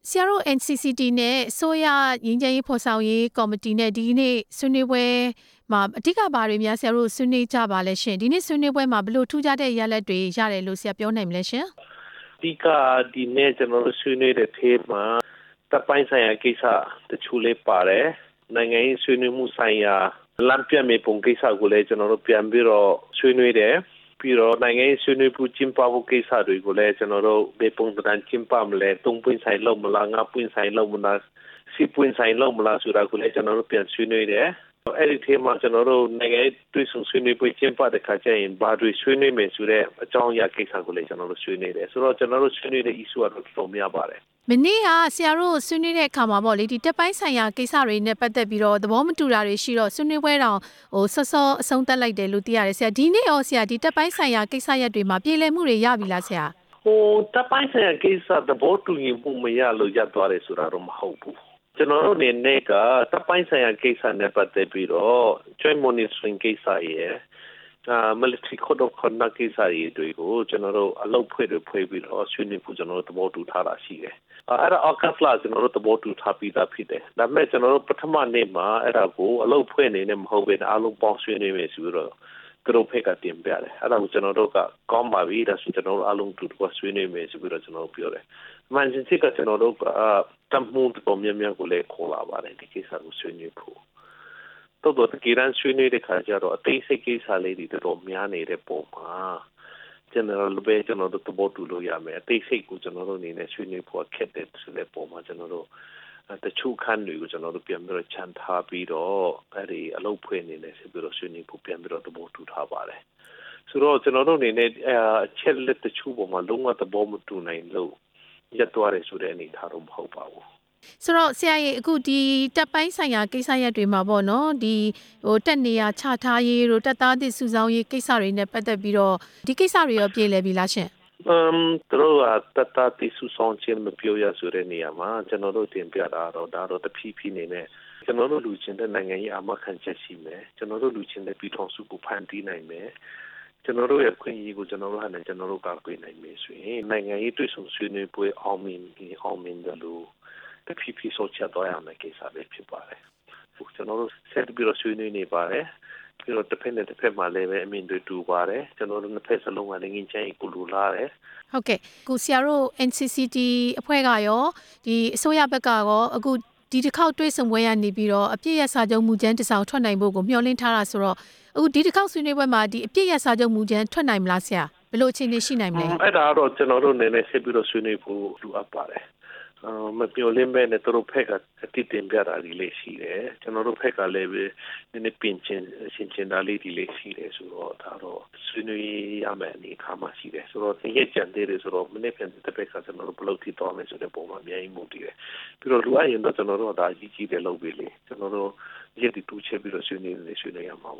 ဆရာတို့ NCCT နဲ့ဆိုရငြိမ်းချမ်းရေးဖော်ဆောင်ရေးကော်မတီနဲ့ဒီနေ့ဆွေးနွေးပွဲမှာအဓိကဘာတွေများဆရာတို့ဆွေးနွေးကြပါလဲရှင်ဒီနေ့ဆွေးနွေးပွဲမှာဘယ်လိုထူးခြားတဲ့ရလဒ်တွေရတယ်လို့ဆရာပြောနိုင်မလဲရှင်အဓိကဒီနေ့ကျွန်တော်တို့ဆွေးနွေးတဲ့ထဲမှာတပ်ပိုင်းဆိုင်ရာကိစ္စတချို့လေးပါတယ်နိုင်ငံရေးဆွေးနွေးမှုဆိုင်ရာလမ်းပြမြေပုံကိစ္စကိုလည်းကျွန်တော်တို့ပြန်ပြီးတော့ဆွေးနွေးတယ်ပြီးတော့နိုင်ငံရေးဆွေးနွေးမှုကျင်းပဖို့ကိစ္စတွေကိုလည်းကျွန်တော်တို့ဘယ်ပုံစံကျင်းပမလဲ၃ပွင့်ဆိုင်လောက်မလား၅ပွင့်ဆိုင်လောက်မလား10ပွင့်ဆိုင်လောက်မလားဆိုတာကိုလည်းကျွန်တော်တို့ပြန်ဆွေးနွေးတယ်အဲ့ဒီထဲမှာကျွန်တော်တို့နိုင်ငံရေးတွေ့ဆုံဆွေးနွေးပွဲကျင်းပတဲ့ခါကျရင်ဘာတွေဆွေးနွေးမယ်ဆိုတဲ့အကြောင်းအရာကိစ္စကိုလည်းကျွန်တော်တို့ဆွေးနွေးတယ်ဆိုတော့ကျွန်တော်တို့ဆွေးနွေးတဲ့ issue ကတော့တော်တော်များပါတယ်မနေ့ကဆရာတို့ဆွေးနွေးတဲ့အခါမှာပေါ့လေဒီတက်ပိုင်းဆိုင်ရာကိစ္စတွေနဲ့ပတ်သက်ပြီးတော့သဘောမတူတာတွေရှိတော့ဆွေးနွေးပွဲတောင်စောစောအဆုံးသတ်လိုက်တယ်လို့သိရတယ်ဆရာဒီနေ့ရောဆရာဒီတက်ပိုင်းဆိုင်ရာကိစ္စရပ်တွေမှာပြည်လည်မှုတွေရပြီလားဆရာတက်ပိုင်းဆိုင်ရာကိစ္စသဘောတူညီမှုမရလို့ရပ်သွားတယ်ဆိုတာတော့မဟုတ်ဘူးကျွန်တော်တို့အနေနဲ့ကတပ်ပိုင်းဆိုင်ရာကိစ္စနဲ့ပတ်သက်ပြီးတော့ joint monitoring ကိစ္စရယ်military code of conduct ကိစ္စတွေကိုကျွန်တော်တို့အလုပ်ဖွဲ့ပြီးတော့ဆွေးနွေးဖို့ကျွန်တော်တို့သဘောတူထားတာရှိတယ်အဲ့ဒါအောက်ကဖလာကျွန်တော်တို့သဘောတူထားပြီးသားဖြစ်တယ်ဒါပေမဲ့ကျွန်တော်တို့ပထမနေ့မှာအဲ့ဒါကိုအလုပ်ဖွဲ့နေနဲ့မဟုတ်ဘဲအားလုံးပေါင်းဆွေးနွေးမယ်ဆိုပြီးတော့သူတို့ဖက်ကတင်ပြတယ်အဲ့ဒါကိုကျွန်တော်တို့ကကောင်းပါပြီဒါဆိုကျွန်တော်တို့အားလုံးတူတူဆွေးနွေးမယ်ဆိုပြီးတော့ကျွန်တော်တို့ပြောတယ်မှန်စင်စစ်ကကျွန်တော်တို့ကတမှုတော်များများကိုလည်းခေါ်လာပါတယ်ဒီကိစ္စကိုဆွေးနွေးဖို့တော့တကယ်တမ်းဆွေးနွေးတဲ့ခါကျတော့အသေးစိတ်ကိစ္စလေးတွေတော်များနေတဲ့ပုံမှာကျွန်တော်တို့ပဲကျွန်တော်တို့သဘောတူလို့ရမယ်အသေးစိတ်ကိုကျွန်တော်တို့အနေနဲ့ဆွေးနွေးဖို့ခက်တဲ့ဆိုတဲ့ပုံမှာကျွန်တော်တို့တချို့ခန်းတွေကိုကျွန်တော်တို့ပြန်ပြီးတော့ချန်ထားပြီးတော့အဲ့ဒီအလုပ်ဖွဲ့နေတယ်ဆိုပြီးတော့ဆွေးနွေးဖို့ပြန်ပြီးတော့သဘောတူထားပါတယ်ဆိုတော့ကျွန်တော်တို့အနေနဲ့အချက်လက်တချို့ပေါ်မှာလုံးဝသဘောမတူနိုင်လို့ရပ်သွားတယ်ဆိုတဲ့အနေအထားတော့မဟုတ်ပါဘူးဆိုတော့ဆရာကြီးအခုဒီတက်ပိုင်းဆိုင်ရာကိစ္စရပ်တွေမှာပေါ့နော်ဒီတက်နေရချထားရေးတို့တက်သားသစ်စုဆောင်းရေးကိစ္စတွေနဲ့ပတ်သက်ပြီးတော့ဒီကိစ္စတွေရောပြည်လည်ပြီလားရှင်သူတို့ကတက်သားသစ်စုဆောင်းခြင်းမပြောရဆိုတဲ့နေရာမှာကျွန်တော်တို့တင်ပြတာတော့ဒါတော့တဖြည်းဖြည်းနေနဲ့ကျွန်တော်တို့လူချင်းတဲ့နိုင်ငံရေးအမှတ်ခံချက်ရှိမယ်ကျွန်တော်တို့လူချင်းတဲ့ပြည်ထောင်စုကိုဖန်တီးနိုင်မယ်ကျွန်တော်တို့ရဲ့ခွင့်ရကိုကျွန်တော်တို့ဟာနဲ့ကျွန်တော်တို့ကကွေးနိုင်မယ်ဆိုရင်နိုင်ငံရေးတွေ့ဆုံဆွေးနွေးပွဲအောင်မြင်တယ်လို့တဖြည်းဖြည်းဆောက်ချသွားရမယ်ကိစ္စပဲဖြစ်ပါတယ်ကျွန်တော်တို့ဆက်ပြီးတော့ဆွေးနွေးနေပါတယ်ပြီးတော့တစ်ဖက်နဲ့တစ်ဖက်မှာလည်းပဲအမြင်တွေတူပါတယ်ကျွန်တော်တို့နှစ်ဖက်စလုံးကလည်းငင်းချင်ကိုလူလာတယ်ဟုတ်ကဲ့အခုဆရာတို့ NCCT အဖွဲ့ကရောဒီအစိုးရဘက်ကရောအခုဒီတစ်ခေါက်တွေ့ဆုံပွဲရနေပြီးတော့အပြည့်ရစာချုပ်မူကြမ်းတစောင်ထွက်နိုင်ဖို့ကိုမျှော်လင့်ထားတာဆိုတော့အခုဒီတစ်ခေါက်ဆွေးနွေးပွဲမှာဒီအပြည့်ရစာချုပ်မူကြမ်းထွက်နိုင်မလားဆရာဘယ်လိုအခြေအနေရှိနိုင်မလဲအဲ့ဒါတော့ကျွန်တော်တို့နည်းနည်းဆက်ပြီးတော့ဆွေးနွေးဖို့လိုအပ်ပါတယ်မပြောလင်းပဲနဲ့တို့ဖက်ကအတိတင်ပြတာလေးရှိတယ်ကျွန်တော်တို့ဖက်ကလည်းပဲနည်းနည်းပြင်ချင်းရှင်းချင်းတာလေးဒီလေးရှိတယ်ဆိုတော့ဒါတော့ဆွေးနွေးရမယ်အနေထားမှရှိတယ်ဆိုတော့ရက်ကြံသေးတယ်ဆိုတော့မနေ့ပြန်တဲ့ဖက်ကကျွန်တော်တို့ဘလို့ထိတော်မယ်ဆိုတဲ့ပုံမှာအများကြီးမှုတည်တယ်ပြီးတော့လူအရင်တော့ကျွန်တော်တို့ဒါကြီးကြီးတယ်လုပ်ပြီးလေကျွန်တော်တို့ရက်တီတူချက်ပြီးတော့ဆွေးနွေးရမှာ